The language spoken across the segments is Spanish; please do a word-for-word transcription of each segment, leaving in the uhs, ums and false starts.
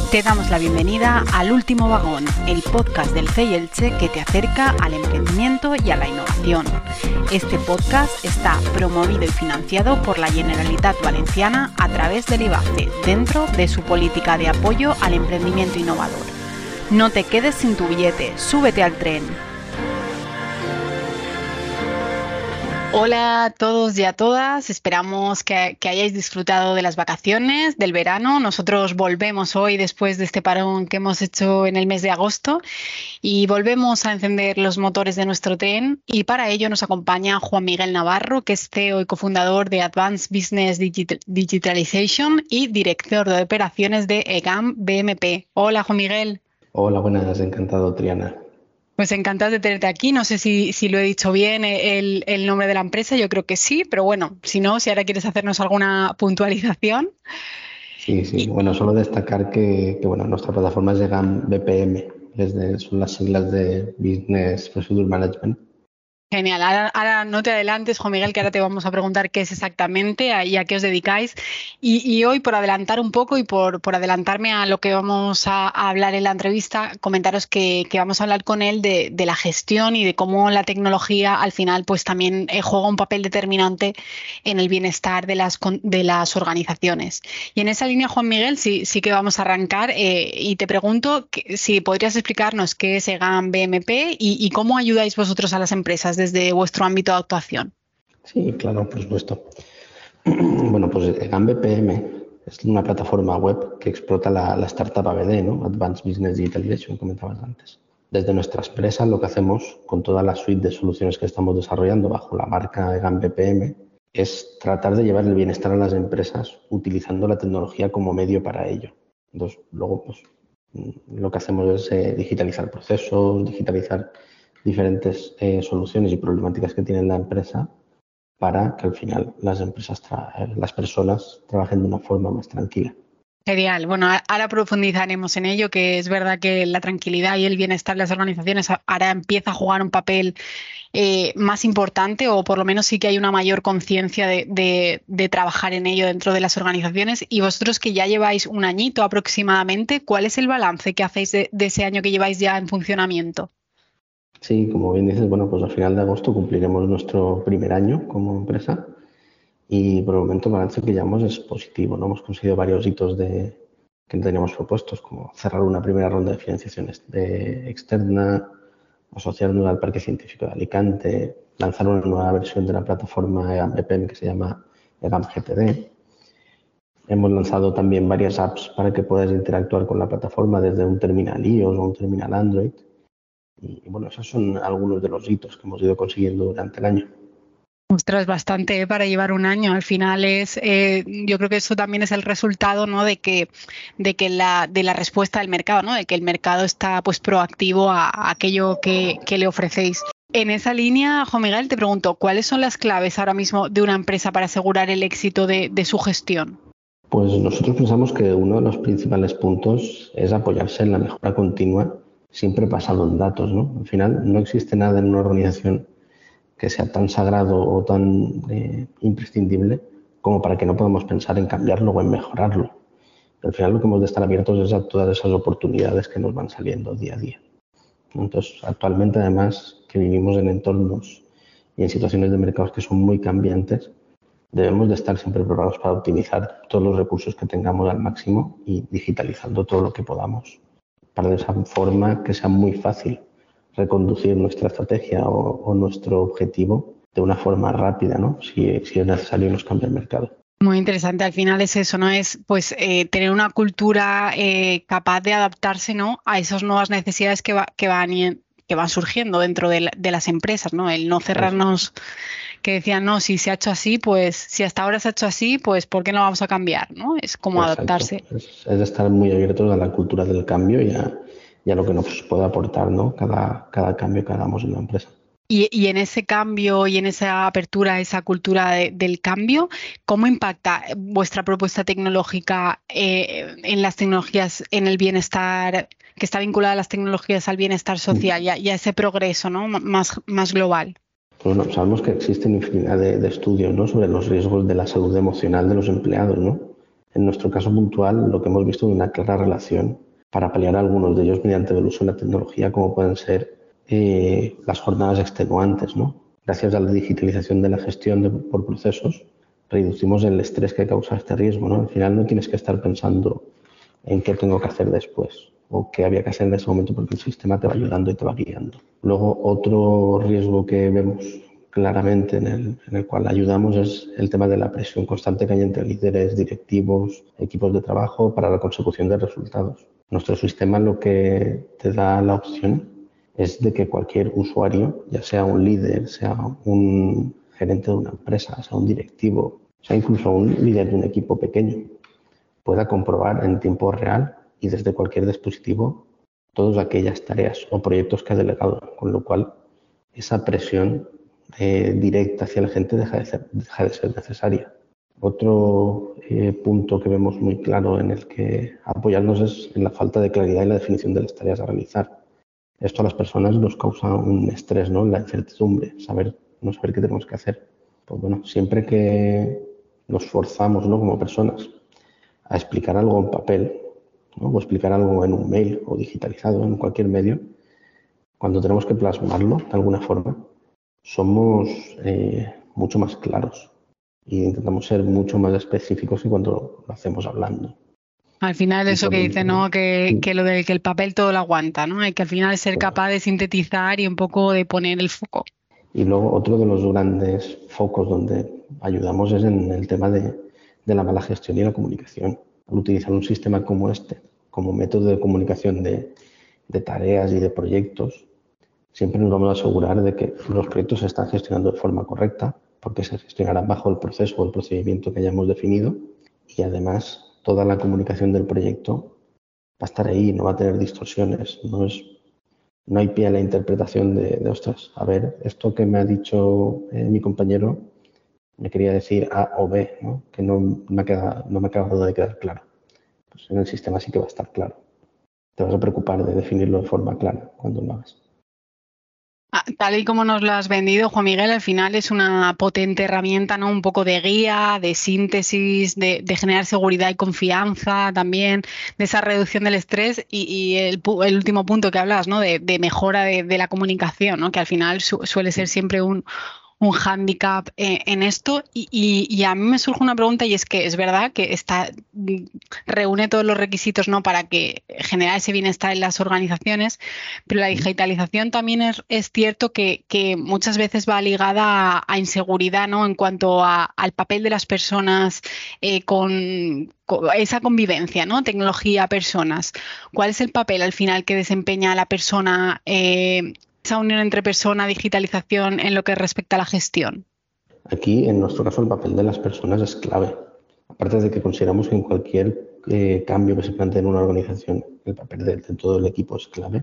Te damos la bienvenida al Último Vagón, el podcast del C E I Elche que te acerca al emprendimiento y a la innovación. Este podcast está promovido y financiado por la Generalitat Valenciana a través del IBACE, dentro de su política de apoyo al emprendimiento innovador. No te quedes sin tu billete, súbete al tren. Hola a todos y a todas, esperamos que, que hayáis disfrutado de las vacaciones, del verano. Nosotros volvemos hoy después de este parón que hemos hecho en el mes de agosto y volvemos a encender los motores de nuestro tren, y para ello nos acompaña Juan Miguel Navarro, que es C E O y cofundador de Advanced Business Digit- Digitalization y director de operaciones de EGAM B M P. Hola Juan Miguel. Hola, buenas, encantado, Triana. Pues encantado de tenerte aquí. No sé si, si lo he dicho bien el, el nombre de la empresa, yo creo que sí, pero bueno, si no, si ahora quieres hacernos alguna puntualización. Sí, sí, Y, bueno, solo destacar que, que bueno, nuestra plataforma es EGAM B P M, es de- son las siglas de Business Procedure Management. Genial, ahora, ahora no te adelantes, Juan Miguel, que ahora te vamos a preguntar qué es exactamente a- y a qué os dedicáis. Y, y hoy, por adelantar un poco y por, por adelantarme a lo que vamos a, a hablar en la entrevista, comentaros que, que vamos a hablar con él de, de la gestión y de cómo la tecnología al final pues también eh, juega un papel determinante en el bienestar de las, con- de las organizaciones. Y en esa línea, Juan Miguel, sí, sí que vamos a arrancar eh, y te pregunto que, si podrías explicarnos qué es EGAM B M P y, y cómo ayudáis vosotros a las empresas desde vuestro ámbito de actuación. Sí, claro, por supuesto. Bueno, pues EGAM B P M es una plataforma web que explota la, la startup A B D, ¿no? Advanced Business Digitalization, comentabas antes. Desde nuestra empresa, lo que hacemos con toda la suite de soluciones que estamos desarrollando bajo la marca EGAM B P M es tratar de llevar el bienestar a las empresas utilizando la tecnología como medio para ello. Entonces, luego, pues, lo que hacemos es eh, digitalizar procesos, digitalizar diferentes eh, soluciones y problemáticas que tiene la empresa para que al final las empresas, tra- las personas trabajen de una forma más tranquila. Genial. Bueno, a- ahora profundizaremos en ello, que es verdad que la tranquilidad y el bienestar de las organizaciones a- ahora empieza a jugar un papel eh, más importante, o por lo menos sí que hay una mayor conciencia de, de- de trabajar en ello dentro de las organizaciones. Y vosotros, que ya lleváis un añito aproximadamente, ¿cuál es el balance que hacéis de, de ese año que lleváis ya en funcionamiento? Sí, como bien dices, bueno, pues al final de agosto cumpliremos nuestro primer año como empresa y por el momento el balance que llevamos es positivo, ¿no? Hemos conseguido varios hitos de, que teníamos propuestos, como cerrar una primera ronda de financiación ex- de externa, asociarnos al Parque Científico de Alicante, lanzar una nueva versión de la plataforma EGAM B P M que se llama EGAM G T D. Hemos lanzado también varias apps para que puedas interactuar con la plataforma desde un terminal iOS o un terminal Android. Y bueno, esos son algunos de los hitos que hemos ido consiguiendo durante el año. Ostras, bastante, ¿eh? Para llevar un año. Al final es, eh, yo creo que eso también es el resultado, ¿no? De que, de que la, de la respuesta del mercado, ¿no? De que el mercado está pues proactivo a, a aquello que, que le ofrecéis. En esa línea, Juan Miguel, te pregunto, ¿cuáles son las claves ahora mismo de una empresa para asegurar el éxito de, de su gestión? Pues nosotros pensamos que uno de los principales puntos es apoyarse en la mejora continua, siempre basado en datos, ¿no? Al final no existe nada en una organización que sea tan sagrado o tan eh, imprescindible como para que no podamos pensar en cambiarlo o en mejorarlo. Al final lo que hemos de estar abiertos es a todas esas oportunidades que nos van saliendo día a día. Entonces, actualmente además que vivimos en entornos y en situaciones de mercados que son muy cambiantes, debemos de estar siempre preparados para optimizar todos los recursos que tengamos al máximo y digitalizando todo lo que podamos, para de esa forma que sea muy fácil reconducir nuestra estrategia o, o nuestro objetivo de una forma rápida, ¿no? Si, si es necesario nos cambia el mercado. Muy interesante, al final es eso, ¿no? Es pues eh, tener una cultura eh, capaz de adaptarse, ¿no? A esas nuevas necesidades que, va- que van, y- que van surgiendo dentro de, la- de las empresas, ¿no? El no Eso. cerrarnos, que decían, no, si se ha hecho así, pues si hasta ahora se ha hecho así, pues ¿por qué no vamos a cambiar? ¿No? Es como Exacto. adaptarse. Es, es estar muy abiertos a la cultura del cambio y a, y a lo que nos puede aportar, ¿no? Cada, cada cambio que hagamos en la empresa. Y, y en ese cambio y en esa apertura a esa cultura de- del cambio, ¿cómo impacta vuestra propuesta tecnológica eh, en las tecnologías, en el bienestar, que está vinculada a las tecnologías al bienestar social y a, y a ese progreso, ¿no? M- más, más global? Pues bueno, sabemos que existen infinidad de, de estudios, ¿no? Sobre los riesgos de la salud emocional de los empleados, ¿no? En nuestro caso puntual, lo que hemos visto es una clara relación para paliar algunos de ellos mediante el uso de la tecnología, como pueden ser eh, las jornadas extenuantes, ¿no? Gracias a la digitalización de la gestión de, por procesos, reducimos el estrés que causa este riesgo, ¿no? Al final no tienes que estar pensando en qué tengo que hacer después o qué había que hacer en ese momento, porque el sistema te va ayudando y te va guiando. Luego, otro riesgo que vemos claramente en el, en el cual ayudamos es el tema de la presión constante que hay entre líderes, directivos, equipos de trabajo para la consecución de resultados. Nuestro sistema lo que te da la opción es de que cualquier usuario, ya sea un líder, sea un gerente de una empresa, sea un directivo, sea incluso un líder de un equipo pequeño, pueda comprobar en tiempo real y desde cualquier dispositivo todas aquellas tareas o proyectos que ha delegado, con lo cual esa presión eh, directa hacia la gente deja de ser, deja de ser necesaria. Otro eh, punto que vemos muy claro en el que apoyarnos es en la falta de claridad y la definición de las tareas a realizar. Esto a las personas nos causa un estrés, ¿no? La incertidumbre, saber, no saber qué tenemos que hacer. Pues bueno, siempre que nos forzamos, ¿no?, como personas a explicar algo en papel, ¿no?, o explicar algo en un mail o digitalizado en cualquier medio, cuando tenemos que plasmarlo de alguna forma, somos eh, mucho más claros y intentamos ser mucho más específicos que cuando lo hacemos hablando. Al final eso que dice, ¿no? Que, que lo de que el papel todo lo aguanta, ¿no? Hay que al final ser capaz de sintetizar y un poco de poner el foco. Y luego otro de los grandes focos donde ayudamos es en el tema de, de la mala gestión y la comunicación. Al utilizar un sistema como este, como método de comunicación de, de tareas y de proyectos, siempre nos vamos a asegurar de que los proyectos se están gestionando de forma correcta, porque se gestionarán bajo el proceso o el procedimiento que hayamos definido, y además toda la comunicación del proyecto va a estar ahí, no va a tener distorsiones, no, es, no hay pie a la interpretación de, de, ostras, a ver, esto que me ha dicho eh, mi compañero me quería decir A o B, ¿no?, que no me, ha quedado, no me ha acabado de quedar claro. Pues en el sistema sí que va a estar claro. Te vas a preocupar de definirlo de forma clara cuando lo hagas. Tal y como nos lo has vendido, Juan Miguel, al final es una potente herramienta, ¿no? Un poco de guía, de síntesis, de, de generar seguridad y confianza también, de esa reducción del estrés y, y el, el último punto que hablas, ¿no? De, de mejora de, de la comunicación, ¿no? Que al final su, suele ser siempre un, un hándicap eh, en esto. Y, y, y a mí me surge una pregunta y es que es verdad que está, reúne todos los requisitos, ¿no?, para que generar ese bienestar en las organizaciones, pero la digitalización también es, es cierto que, que muchas veces va ligada a, a inseguridad, ¿no?, en cuanto a, al papel de las personas eh, con, con esa convivencia, ¿no?, tecnología, personas. ¿Cuál es el papel al final que desempeña la persona, eh, esa unión entre persona, digitalización en lo que respecta a la gestión? Aquí, en nuestro caso, el papel de las personas es clave. Aparte de que consideramos que en cualquier eh, cambio que se plantee en una organización, el papel de, de todo el equipo es clave.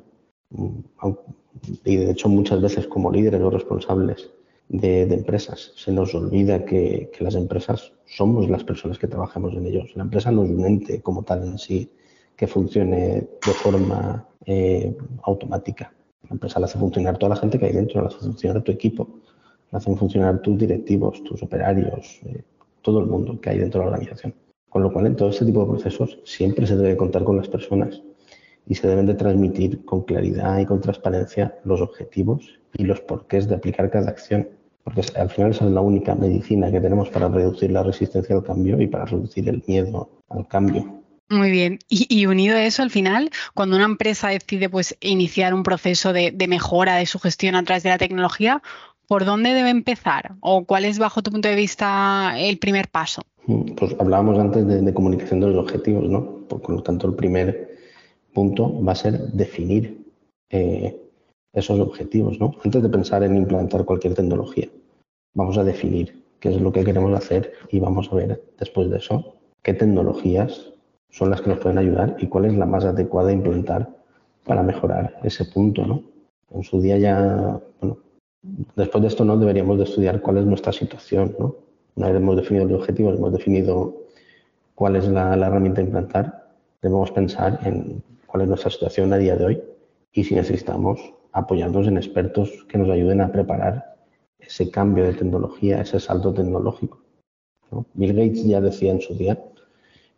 Y de hecho, muchas veces como líderes o responsables de, de empresas, se nos olvida que, que las empresas somos las personas que trabajamos en ellos. La empresa no es un ente como tal en sí que funcione de forma eh, automática. La empresa la hace funcionar toda la gente que hay dentro, la hace funcionar tu equipo, la hacen funcionar tus directivos, tus operarios, eh, todo el mundo que hay dentro de la organización. Con lo cual, en todo este tipo de procesos siempre se debe contar con las personas y se deben de transmitir con claridad y con transparencia los objetivos y los porqués de aplicar cada acción. Porque al final esa es la única medicina que tenemos para reducir la resistencia al cambio y para reducir el miedo al cambio. Muy bien. Y, y unido a eso, al final, cuando una empresa decide pues iniciar un proceso de, de mejora de su gestión a través de la tecnología, ¿por dónde debe empezar? ¿O cuál es, bajo tu punto de vista, el primer paso? Pues hablábamos antes de, de comunicación de los objetivos, ¿no? Por lo tanto, el primer punto va a ser definir eh, esos objetivos, ¿no? Antes de pensar en implantar cualquier tecnología, vamos a definir qué es lo que queremos hacer y vamos a ver después de eso qué tecnologías son las que nos pueden ayudar y cuál es la más adecuada a implantar para mejorar ese punto, ¿no? En su día ya, bueno, después de esto no deberíamos de estudiar cuál es nuestra situación, ¿no? Una vez hemos definido los objetivos, hemos definido cuál es la, la herramienta a implantar, debemos pensar en cuál es nuestra situación a día de hoy y si necesitamos apoyarnos en expertos que nos ayuden a preparar ese cambio de tecnología, ese salto tecnológico, ¿no? Bill Gates ya decía en su día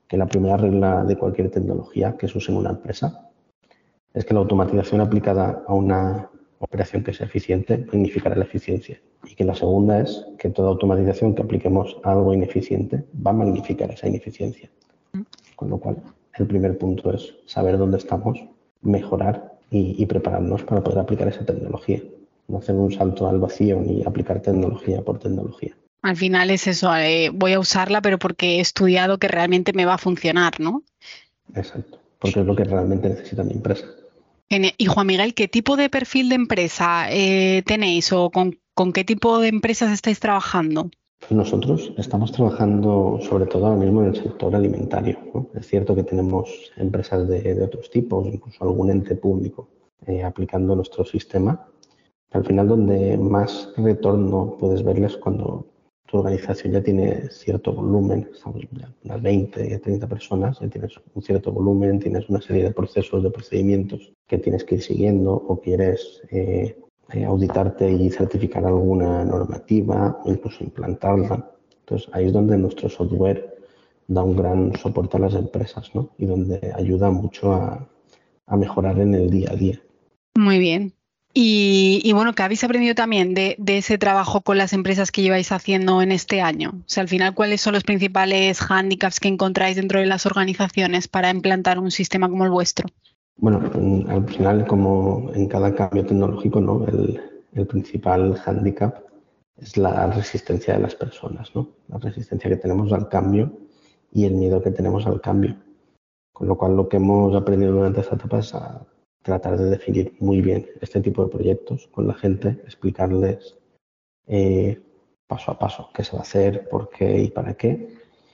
que la primera regla de cualquier tecnología que se use en una empresa es que la automatización aplicada a una operación que sea eficiente magnificará la eficiencia. Y que la segunda es que toda automatización que apliquemos a algo ineficiente va a magnificar esa ineficiencia. Con lo cual, el primer punto es saber dónde estamos, mejorar y, y prepararnos para poder aplicar esa tecnología. No hacer un salto al vacío ni aplicar tecnología por tecnología. Al final es eso, eh, voy a usarla, pero porque he estudiado que realmente me va a funcionar, ¿no? Exacto, porque es lo que realmente necesita mi empresa. Y Juan Miguel, ¿qué tipo de perfil de empresa eh, tenéis o con, con qué tipo de empresas estáis trabajando? Pues nosotros estamos trabajando sobre todo ahora mismo en el sector alimentario, ¿no? Es cierto que tenemos empresas de, de otros tipos, incluso algún ente público eh, aplicando nuestro sistema. Al final, donde más retorno puedes verles cuando tu organización ya tiene cierto volumen, estamos ya unas veinte, treinta personas, ya tienes un cierto volumen, tienes una serie de procesos, de procedimientos que tienes que ir siguiendo o quieres eh, eh, auditarte y certificar alguna normativa o incluso implantarla. Entonces, ahí es donde nuestro software da un gran soporte a las empresas, ¿no? Y donde ayuda mucho a, a mejorar en el día a día. Muy bien. Y, y bueno, ¿qué habéis aprendido también de, de ese trabajo con las empresas que lleváis haciendo en este año? O sea, al final, ¿cuáles son los principales hándicaps que encontráis dentro de las organizaciones para implantar un sistema como el vuestro? Bueno, al final, como en cada cambio tecnológico, ¿no? El, el principal hándicap es la resistencia de las personas, ¿no? La resistencia que tenemos al cambio y el miedo que tenemos al cambio. Con lo cual, lo que hemos aprendido durante esta etapa es a tratar de definir muy bien este tipo de proyectos con la gente, explicarles eh, paso a paso qué se va a hacer, por qué y para qué,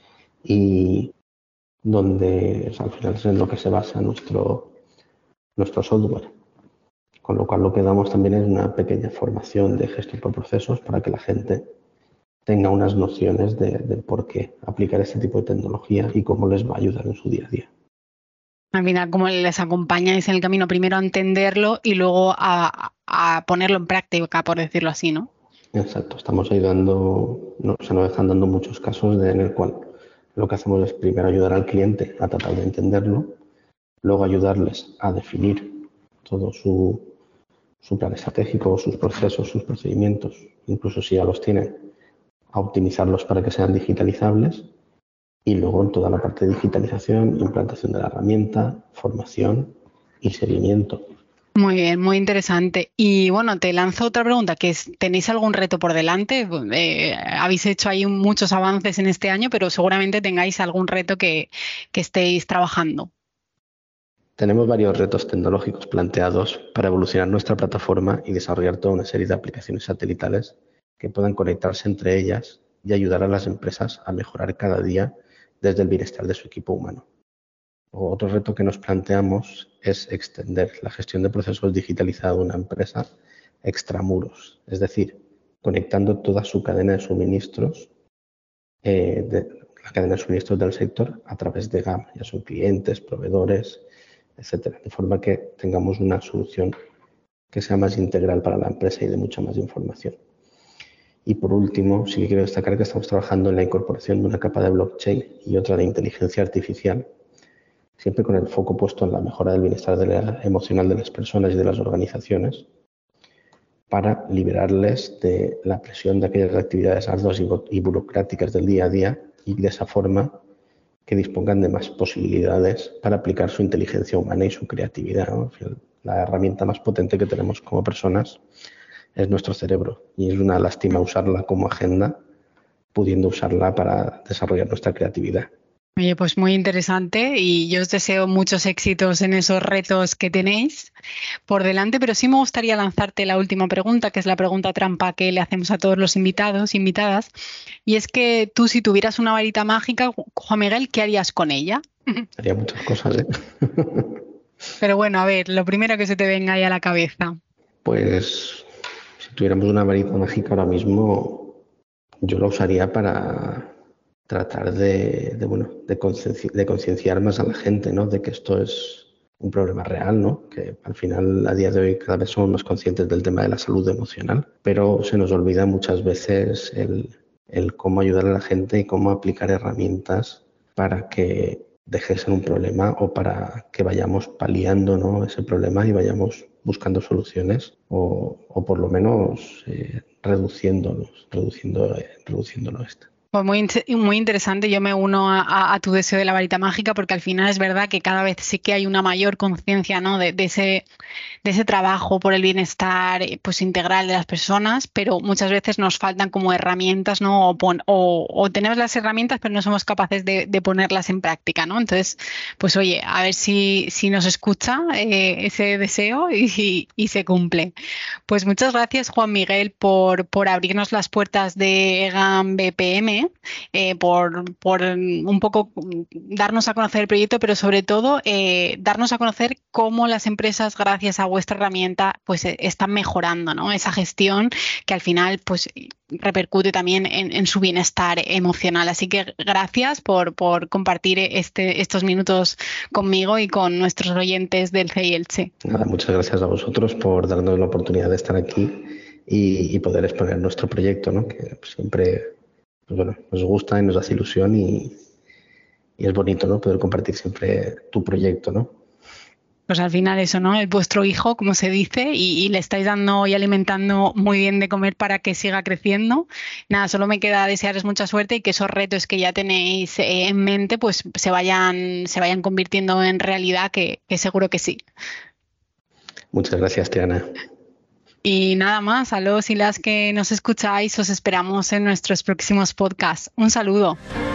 y donde, o sea, al final es en lo que se basa nuestro, nuestro software. Con lo cual, lo que damos también es una pequeña formación de gestión por procesos para que la gente tenga unas nociones de, de por qué aplicar este tipo de tecnología y cómo les va a ayudar en su día a día. Al final, ¿cómo les acompañáis en el camino? Primero a entenderlo y luego a, a ponerlo en práctica, por decirlo así, ¿no? Exacto, estamos ayudando, no, se nos están dando muchos casos de, en el cual lo que hacemos es primero ayudar al cliente a tratar de entenderlo, luego ayudarles a definir todo su, su plan estratégico, sus procesos, sus procedimientos, incluso si ya los tienen, a optimizarlos para que sean digitalizables. Y luego en toda la parte de digitalización, implantación de la herramienta, formación y seguimiento. Muy bien, muy interesante. Y bueno, te lanzo otra pregunta, que es, ¿tenéis algún reto por delante? Eh, habéis hecho ahí muchos avances en este año, pero seguramente tengáis algún reto que, que estéis trabajando. Tenemos varios retos tecnológicos planteados para evolucionar nuestra plataforma y desarrollar toda una serie de aplicaciones satelitales que puedan conectarse entre ellas y ayudar a las empresas a mejorar cada día desde el bienestar de su equipo humano. Otro reto que nos planteamos es extender la gestión de procesos digitalizada de una empresa extramuros, es decir, conectando toda su cadena de suministros, eh, de, la cadena de suministros del sector a través de GAM, ya son clientes, proveedores, etcétera, de forma que tengamos una solución que sea más integral para la empresa y de mucha más información. Y por último, sí que quiero destacar que estamos trabajando en la incorporación de una capa de blockchain y otra de inteligencia artificial, siempre con el foco puesto en la mejora del bienestar de la, emocional de las personas y de las organizaciones, para liberarles de la presión de aquellas actividades arduas y burocráticas del día a día y de esa forma que dispongan de más posibilidades para aplicar su inteligencia humana y su creatividad, ¿no? La herramienta más potente que tenemos como personas es nuestro cerebro y es una lástima usarla como agenda, pudiendo usarla para desarrollar nuestra creatividad. Oye, pues muy interesante y yo os deseo muchos éxitos en esos retos que tenéis por delante, pero sí me gustaría lanzarte la última pregunta, que es la pregunta trampa que le hacemos a todos los invitados, invitadas, y es que tú, si tuvieras una varita mágica, Juan Miguel, ¿qué harías con ella? Haría muchas cosas, ¿eh? Pero bueno, a ver, lo primero que se te venga ahí a la cabeza. Pues si tuviéramos una varita mágica ahora mismo, yo la usaría para tratar de, de, bueno, de, concienciar, de concienciar más a la gente, ¿no? De que esto es un problema real, ¿no? Que al final a día de hoy cada vez somos más conscientes del tema de la salud emocional, pero se nos olvida muchas veces el, el cómo ayudar a la gente y cómo aplicar herramientas para que deje de ser un problema o para que vayamos paliando, ¿no?, ese problema y vayamos buscando soluciones o, o por lo menos eh, reduciéndolos, reduciendo, eh, reduciéndolo esto. Pues muy, muy interesante, yo me uno a, a, a tu deseo de la varita mágica, porque al final es verdad que cada vez sí que hay una mayor conciencia, ¿no?, de, de, ese, de ese trabajo por el bienestar pues, integral de las personas, pero muchas veces nos faltan como herramientas, ¿no?, o, pon, o, o tenemos las herramientas pero no somos capaces de, de ponerlas en práctica, ¿no? Entonces, pues oye, a ver si, si nos escucha eh, ese deseo y, y se cumple. Pues muchas gracias, Juan Miguel, por, por abrirnos las puertas de EGAM B P M, eh, por, por un poco darnos a conocer el proyecto, pero sobre todo eh, darnos a conocer cómo las empresas, gracias a vuestra herramienta, pues eh, están mejorando, ¿no?, esa gestión que al final pues repercute también en, en su bienestar emocional. Así que gracias por, por compartir este, estos minutos conmigo y con nuestros oyentes del C I E Elche. Nada, muchas gracias a vosotros por darnos la oportunidad de estar aquí y, y poder exponer nuestro proyecto, ¿no?, que siempre pues bueno, nos gusta y nos hace ilusión y, y es bonito, ¿no?, poder compartir siempre tu proyecto, ¿no? Pues al final eso, ¿no? Es vuestro hijo, como se dice, y, y le estáis dando y alimentando muy bien de comer para que siga creciendo. Nada, solo me queda desearos mucha suerte y que esos retos que ya tenéis eh, en mente pues se vayan, se vayan convirtiendo en realidad, que, que seguro que sí. Muchas gracias, Triana. Y nada más, a los y las que nos escucháis, os esperamos en nuestros próximos podcasts. Un saludo.